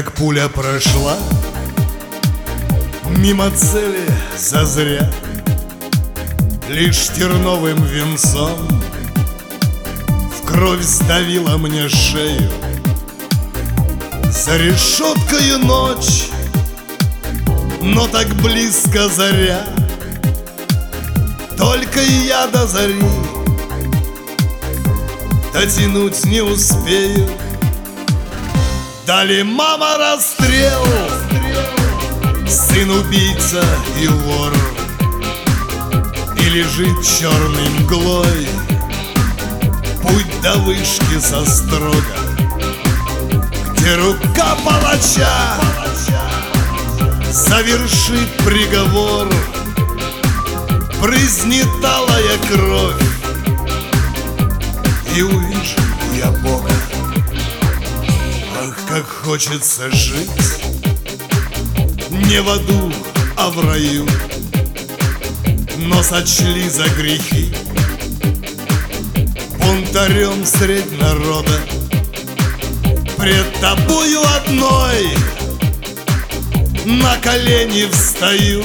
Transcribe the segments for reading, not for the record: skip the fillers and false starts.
как пуля прошла мимо цели зазря, лишь терновым венцом в кровь сдавила мне шею. За решеткою ночь, но так близко заря, только и я до зари дотянуть не успею. Дали мама расстрел, сын убийца и вор, и лежит черной мглой путь до вышки со строга, где рука палача совершит приговор. Брызнет алая кровь, и увижу я Бога. Ах, как хочется жить не в аду, а в раю, но сочли за грехи бунтарем средь народа. Пред тобою одной на колени встаю.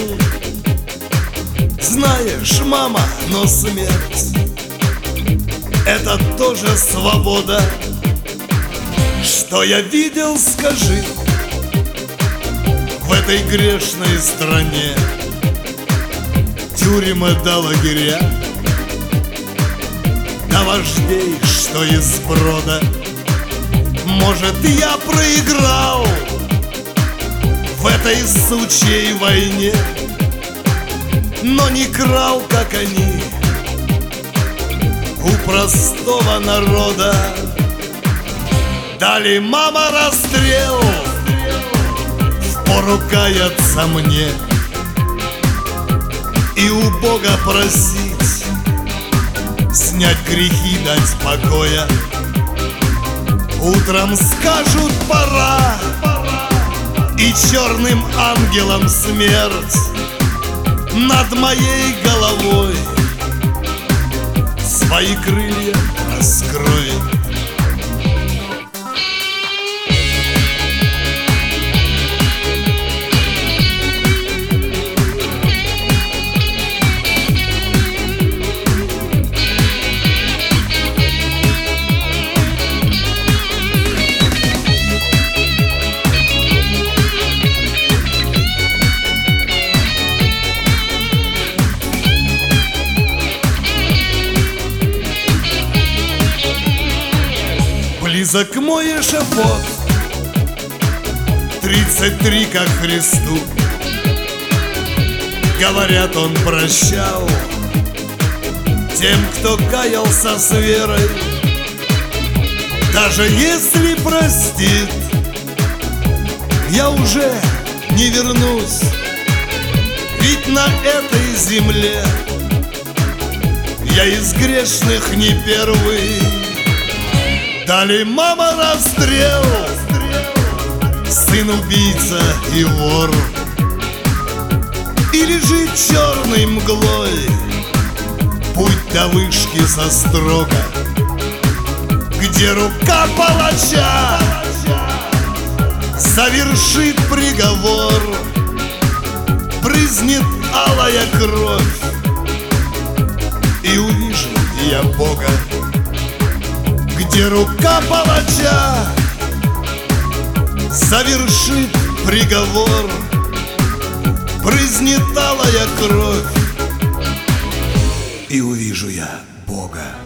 Знаешь, мама, но смерть — это тоже свобода. Что я видел, скажи, в этой грешной стране? Тюрьмы да лагеря, да вождей, что из брода. Может, я проиграл в этой сучьей войне, но не крал, как они, у простого народа. Дали мама расстрел, впору каяться мне и у Бога просить снять грехи, дать покоя. Утром скажут пора, и черным ангелом смерть над моей головой свои крылья раскроет. Близок мой эшафот, 33 как Христу. Говорят, он прощал тем, кто каялся с верой. Даже если простит, я уже не вернусь, ведь на этой земле я из грешных не первый. Дали мама расстрел, сын убийца и вор, и лежит черной мглой путь до вышки со строга, где рука палача совершит приговор. Брызнет алая кровь, и увижу я Бога, где рука палача совершит приговор. Брызнет алая кровь, и увижу я Бога.